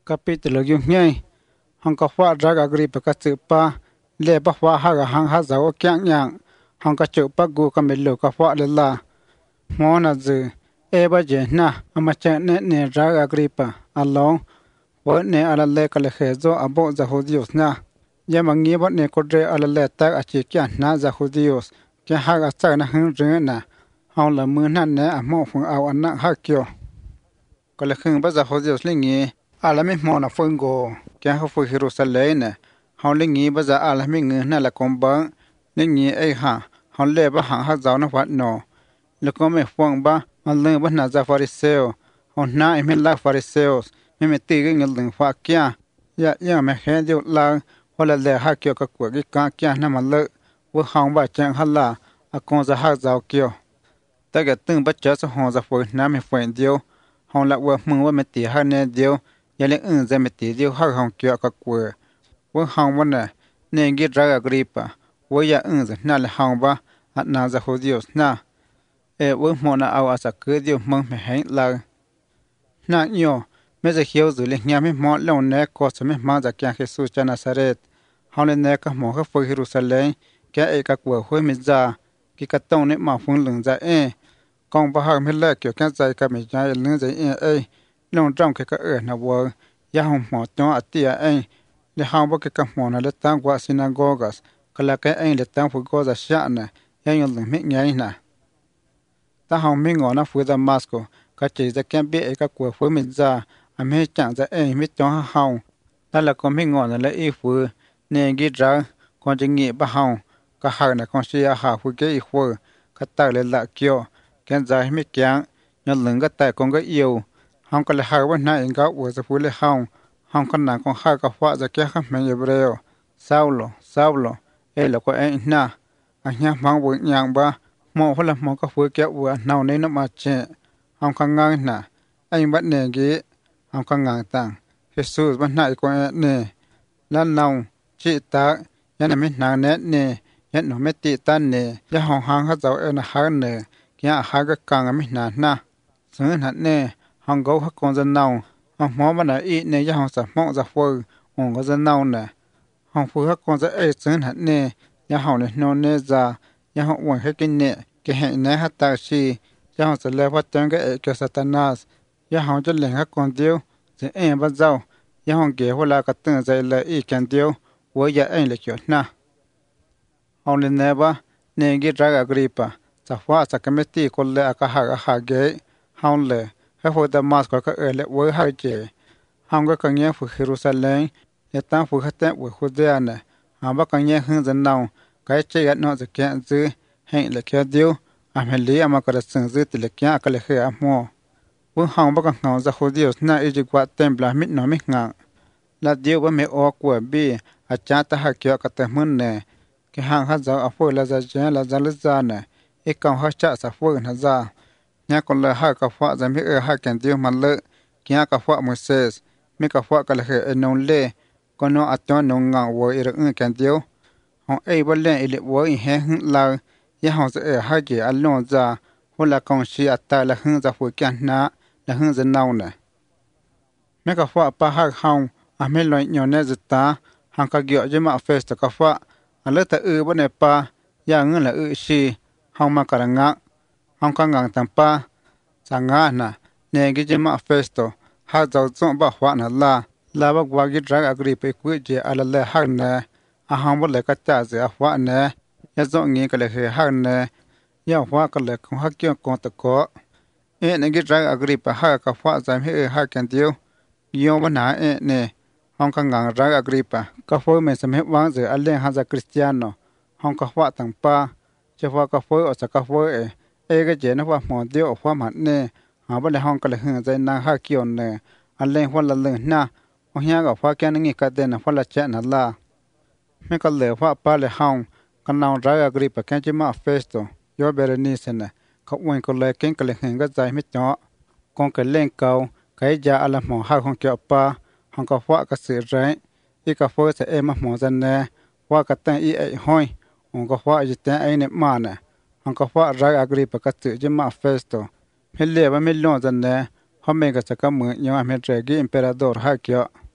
capítulo yung nhai hong ka fa ra agripa ka chu pa le ba fa ha ga hang ha za o kyang yang hong ka chu pa gu ka me lo ka fa le la mo na zu e ba je na ama cha ne ra agripa along wo ne ala le ka le khe zo abo za judíos na ya mangi ba ne ko re ala le ta a chi kya na za judíos kya ha ga cha na hung re na hong la mu na ne a mo phung aw an na ha kyo ka le khung ba za judíos le ngi ala mi mo na phung go kya ha fu Jerusalem ne hong le ngi ba za ala mi ngi na la kom ba le ngi ai ha hong le ba hang ha za na wat no le ko me phung ba al le ba na za fariseo hong na e me la fariseos me ti ge ngel ding fa kya ya me he dio la wala le ha kyo ka ku gi ka kya na ma le wo hong ba chang ha la a kon za ha za kyo ta ge tung ba cha sa hong za fu na me fen dio hong la wo mung wa me ti ha ne dio ya le za me ti dio ha hong kyo ka ku wo hong wa ne gi ra agripa wo ya za na le hong ba at na za judíos na e wo mo na aw asa ke dio mong me he la na yo me ze hiếu zu le nya me mo lo ne ko sa me ma za kya Jesus cha Nazaret hong le ne ka mo ka fu Jerusalem kya e ka ku hu me za ki ka tong ne ma phun lung za e kong ba ha me le kyo kya za ka me ja le za e long trong ke ka na wo ya hong mo to atia e le hong ba ke ka mo na le tang wa synagogas ka la ka e le tang fu go za sha na ya yon le me nya na ta hong me ngo na fu Damasco ka che za kya be e ka ku fu me za a me chang za e mi to ha hong ta la ko me ngo na le e fu ne gi ra ko jing ngi ba hong ka ha na ko sia ha fu ge e fu ka ta le la kyo kyan za mi kyang nya leng ga ta ko ga yêu hong ka le ha wa na en ga wo za fu le hong ka na ko ha ka fa za kya ha me hebreo Saulo e la ko e na a nya mang wo nyang ba mo ho la mo ka fu kya wa na ne na ma che hong ka ngang na ai ba ne gi hong ka ngang tang Jesus ba na ko ne lan nau chi ta ya na me na ne ya no me ti ta ne ya hong hang ha zau e na ha ne kya ha ga kang me na sun na ne hong go ha kon za nau hong mo ba na i ne ya hong sa mo za fu hong go za nau ne hong fu ha kon za e sun na ne ya hong ne no ne za ya hong wan he kin ne ke he ne ha ta shi ya hong sa le wa tang ga e ke Satanas ya hongจะle ha kon dio ze e ba zau ya hong ge ho la ka tang za le i kan dio wo ya e le kyo na hong le ne ba ne gi ra agripa sa fa sa ka me ti ko le aka ha ge hong le ha ho Damasco ka e le wo ha je hong ga ka nge fu Jerusalem le ta fu ha ta wo Judea ne ha ba ka nge hun za nau ka che ya no za kya zu he le kya dio a me le ama ka sung zu ti le kya ka le he a mo wo hong ba ka ngau za judíos na e ji kwa templa mit no mi nga la dio ba me o kwa bi a cha ta ha kya ka ta mun ne ke hang ha za a fu la za ja la za le za ne e ka ha cha sa fu na za nya ko la ha ka fa za mi e ha kan dio man le kya ka fa Moses mi ka fa ka le he no le ko no a to no nga wo e re kan dio hong e ba le e le wo i he la ya hong za e ha ji a lo za ho la kong shi a ta la hun za fu kya na la hun za nau ne me ka fa pa ha hong a me lo nyo ne za ta hang ka gyo je ma fest ka fa a le ta ba ne pa ya ng la shi hong ma ka nga hong ka ngang tam pa sa nga na ne gi je ma festo ha za zo ba hwa na la ba gwa gi dra agri pe ku je ala le ha ne a hang ba le ka ta ze a hwa ne ya zo ngi ka le he ha ne ya hwa ka le ko ha kyo ko ta ko e ne gi dra agri pa ha ka hwa za me ha kan dio yo ba na e ne hong ka ngang dra agri pa ka fo me sa me wang ze a le ha za cristiano hong ka hwa tang pa che hwa ka fo o sa ka fo e ga je na hwa mo dio hwa ma ne ha ba le hong ka le hun za na ha kyo ne a le hwa la le na o hya ga hwa kya ngi ka de na hwa la cha na la me ka le hwa pa le hong ka nau dra agri pa kan che ma festo yo Berenice ne ka wen ko le ken ka le hen ga zai mi to kon ka len kau kai ja ala mo ha hong kyo pa hong ka hwa ka se rai e ka fo se e ma mo za ne hwa ka ta i e hoi hong ka hwa ji ta ai ne ma ne hong ka hwa dra agri pa ka se je ma festo me le ba me lo za ne hôm mình có sẽ có mượn nhau em hiện cái emperador ha kia